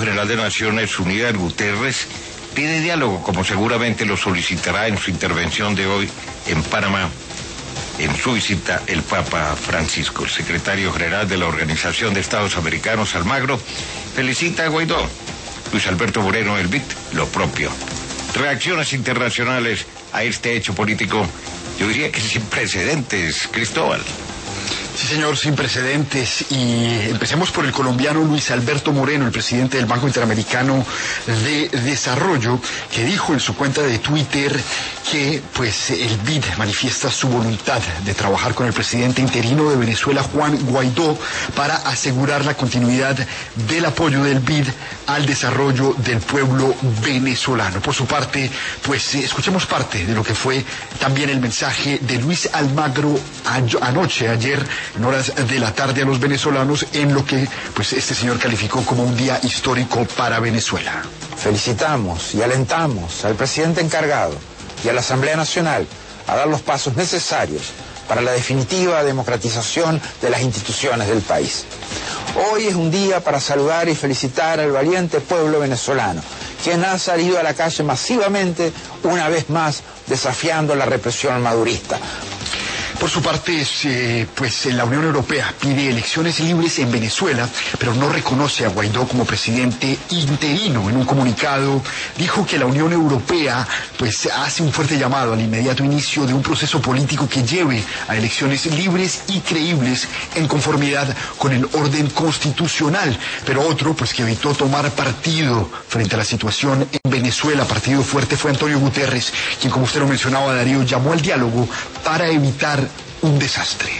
General de Naciones Unidas, Guterres, pide diálogo, como seguramente lo solicitará en su intervención de hoy en Panamá, en su visita el Papa Francisco. El secretario general de la Organización de Estados Americanos, Almagro, felicita a Guaidó. Luis Alberto Moreno, el BID, lo propio. Reacciones internacionales a este hecho político, yo diría que sin precedentes, Cristóbal. Sí, señor, sin precedentes. Y empecemos por el colombiano Luis Alberto Moreno, el presidente del Banco Interamericano de Desarrollo, que dijo en su cuenta de Twitter que el BID manifiesta su voluntad de trabajar con el presidente interino de Venezuela, Juan Guaidó, para asegurar la continuidad del apoyo del BID al desarrollo del pueblo venezolano. Por su parte, escuchemos parte de lo que fue también el mensaje de Luis Almagro ayer, en horas de la tarde, a los venezolanos, en lo que este señor calificó como un día histórico para Venezuela. Felicitamos y alentamos al presidente encargado y a la Asamblea Nacional a dar los pasos necesarios para la definitiva democratización de las instituciones del país. Hoy es un día para saludar y felicitar al valiente pueblo venezolano, quien ha salido a la calle masivamente, una vez más, desafiando la represión madurista. Por su parte, la Unión Europea pide elecciones libres en Venezuela, pero no reconoce a Guaidó como presidente interino. En un comunicado dijo que la Unión Europea hace un fuerte llamado al inmediato inicio de un proceso político que lleve a elecciones libres y creíbles en conformidad con el orden constitucional. Pero otro, que evitó tomar partido frente a la situación en Venezuela, partido fuerte, fue Antonio Guterres, quien, como usted lo mencionaba, Darío, llamó al diálogo para evitar un desastre.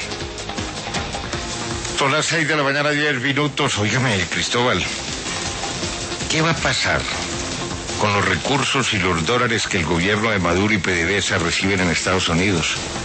Son las 6 de la mañana, 10 minutos. Óigame, Cristóbal, ¿qué va a pasar con los recursos y los dólares que el gobierno de Maduro y PDVSA reciben en Estados Unidos?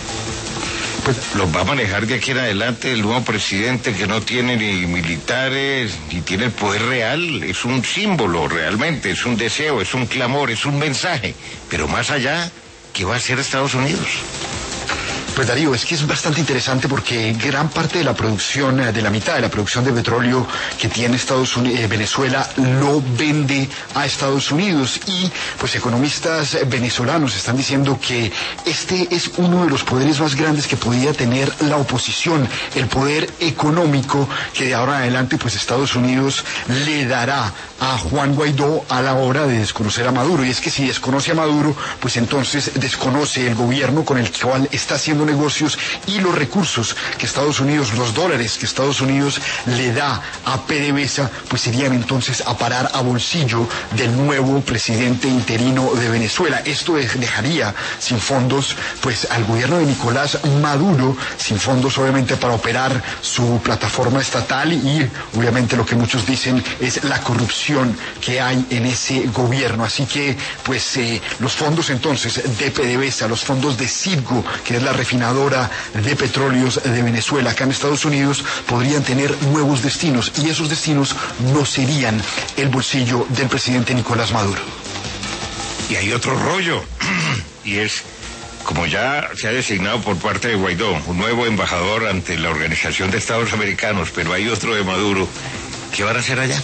Los va a manejar de aquí en adelante el nuevo presidente, que no tiene ni militares, ni tiene el poder real. Es un símbolo realmente, es un deseo, es un clamor, es un mensaje. Pero más allá, ¿qué va a hacer Estados Unidos? Darío, es que es bastante interesante porque gran parte de la producción, de la mitad de la producción de petróleo que tiene Venezuela, lo vende a Estados Unidos. Y economistas venezolanos están diciendo que este es uno de los poderes más grandes que podría tener la oposición, el poder económico que de ahora en adelante Estados Unidos le dará a Juan Guaidó a la hora de desconocer a Maduro. Y es que si desconoce a Maduro, entonces desconoce el gobierno con el cual está haciendo negocios y los recursos que Estados Unidos, los dólares que Estados Unidos le da a PDVSA, irían entonces a parar a bolsillo del nuevo presidente interino de Venezuela. Esto dejaría sin fondos al gobierno de Nicolás Maduro, sin fondos obviamente para operar su plataforma estatal y obviamente lo que muchos dicen es la corrupción que hay en ese gobierno. Así que los fondos entonces de PDVSA, los fondos de Citgo, que es la refinería de petróleos de Venezuela acá en Estados Unidos, podrían tener nuevos destinos, y esos destinos no serían el bolsillo del presidente Nicolás Maduro. Y hay otro rollo, y es, como ya se ha designado por parte de Guaidó, un nuevo embajador ante la Organización de Estados Americanos, pero hay otro de Maduro. ¿Qué van a hacer allá?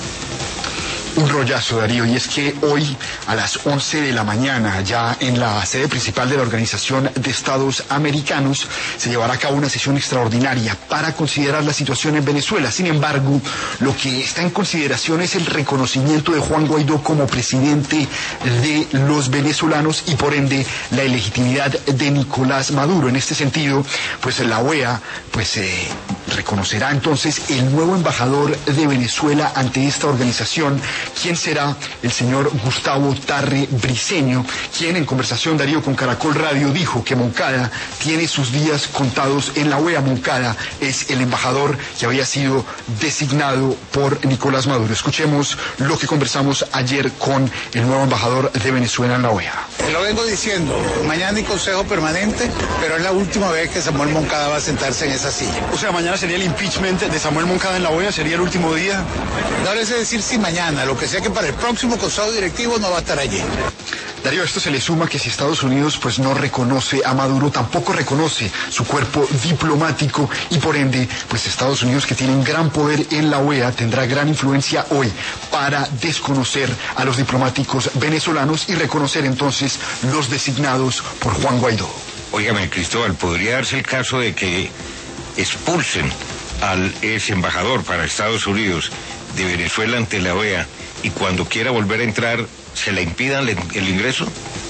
Un rollazo, Darío, y es que hoy a las 11 de la mañana, ya en la sede principal de la Organización de Estados Americanos, se llevará a cabo una sesión extraordinaria para considerar la situación en Venezuela. Sin embargo, lo que está en consideración es el reconocimiento de Juan Guaidó como presidente de los venezolanos y por ende la ilegitimidad de Nicolás Maduro. En este sentido, la OEA reconocerá entonces el nuevo embajador de Venezuela ante esta organización, quien será el señor Gustavo Tarre Briceño, quien en conversación, Darío, con Caracol Radio dijo que Moncada tiene sus días contados en la OEA. Moncada es el embajador que había sido designado por Nicolás Maduro. Escuchemos lo que conversamos ayer con el nuevo embajador de Venezuela en la OEA. Lo vengo diciendo, mañana hay consejo permanente, pero es la última vez que Samuel Moncada va a sentarse en esa silla. O sea, mañana se sería el impeachment de Samuel Moncada en la OEA? ¿Sería el último día? No les sé decir si mañana, lo que sea que para el próximo consejo directivo no va a estar allí. Darío, a esto se le suma que si Estados Unidos pues no reconoce a Maduro, tampoco reconoce su cuerpo diplomático y por ende, pues Estados Unidos, que tiene un gran poder en la OEA, tendrá gran influencia hoy para desconocer a los diplomáticos venezolanos y reconocer entonces los designados por Juan Guaidó. Óigame, Cristóbal, ¿podría darse el caso de que expulsen al ex embajador para Estados Unidos de Venezuela ante la OEA y cuando quiera volver a entrar se le impidan el ingreso?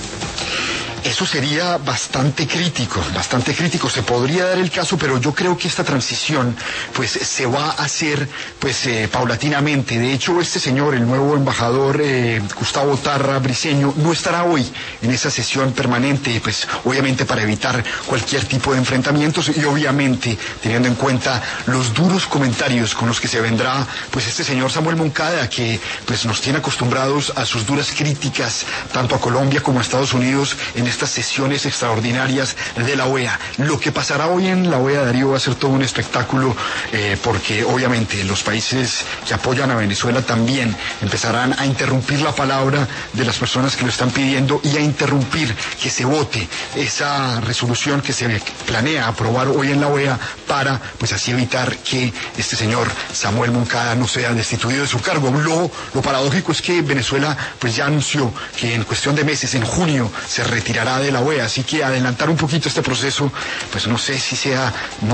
Eso sería bastante crítico. Se podría dar el caso, pero yo creo que esta transición pues se va a hacer pues paulatinamente. De hecho, este señor, el nuevo embajador Gustavo Tarra Briceño, no estará hoy en esa sesión permanente, pues obviamente para evitar cualquier tipo de enfrentamientos y obviamente teniendo en cuenta los duros comentarios con los que se vendrá pues este señor Samuel Moncada, que pues nos tiene acostumbrados a sus duras críticas tanto a Colombia como a Estados Unidos en estas sesiones extraordinarias de la OEA. Lo que pasará hoy en la OEA, Darío, va a ser todo un espectáculo porque obviamente los países que apoyan a Venezuela también empezarán a interrumpir la palabra de las personas que lo están pidiendo y a interrumpir que se vote esa resolución que se planea aprobar hoy en la OEA para pues así evitar que este señor Samuel Moncada no sea destituido de su cargo. Lo paradójico es que Venezuela pues ya anunció que en cuestión de meses, en junio, se retirará de la OEA, así que adelantar un poquito este proceso, pues no sé si sea,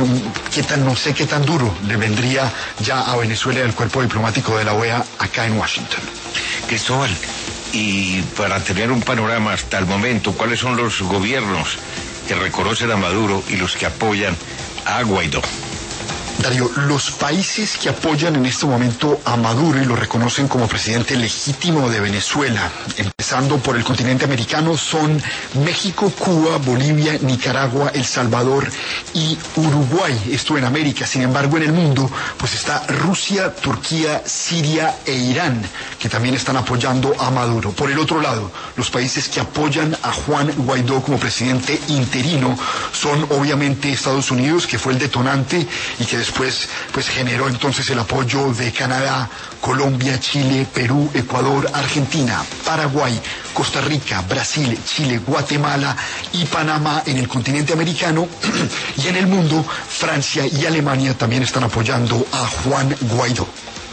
no sé qué tan duro le vendría ya a Venezuela y al cuerpo diplomático de la OEA acá en Washington. Cristóbal, y para tener un panorama hasta el momento, ¿cuáles son los gobiernos que reconocen a Maduro y los que apoyan a Guaidó? Darío, los países que apoyan en este momento a Maduro y lo reconocen como presidente legítimo de Venezuela, empezando por el continente americano, son México, Cuba, Bolivia, Nicaragua, El Salvador y Uruguay. Esto en América. Sin embargo, en el mundo, pues está Rusia, Turquía, Siria e Irán, que también están apoyando a Maduro. Por el otro lado, los países que apoyan a Juan Guaidó como presidente interino son obviamente Estados Unidos, que fue el detonante y que después pues generó entonces el apoyo de Canadá, Colombia, Chile, Perú, Ecuador, Argentina, Paraguay, Costa Rica, Brasil, Chile, Guatemala y Panamá en el continente americano y en el mundo Francia y Alemania también están apoyando a Juan Guaidó.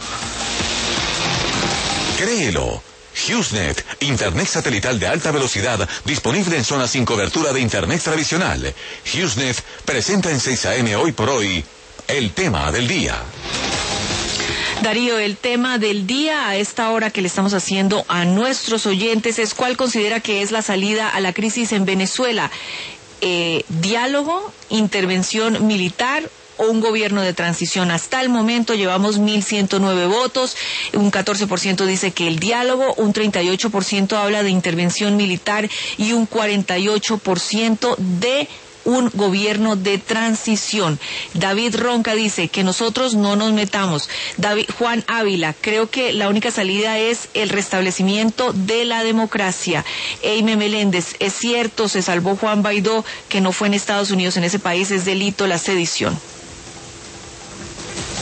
Créelo. HughesNet, internet satelital de alta velocidad, disponible en zonas sin cobertura de internet tradicional. HughesNet presenta en 6 AM hoy por hoy el tema del día. Darío, el tema del día a esta hora que le estamos haciendo a nuestros oyentes es ¿cuál considera que es la salida a la crisis en Venezuela? ¿Diálogo, intervención militar o un gobierno de transición? Hasta el momento llevamos 1.109 votos, un 14% dice que el diálogo, un 38% habla de intervención militar y un 48% de un gobierno de transición. David Ronca dice que nosotros no nos metamos. Juan Ávila, creo que la única salida es el restablecimiento de la democracia. Eime Meléndez, es cierto, se salvó Juan Guaidó, que no fue en Estados Unidos, en ese país es delito la sedición.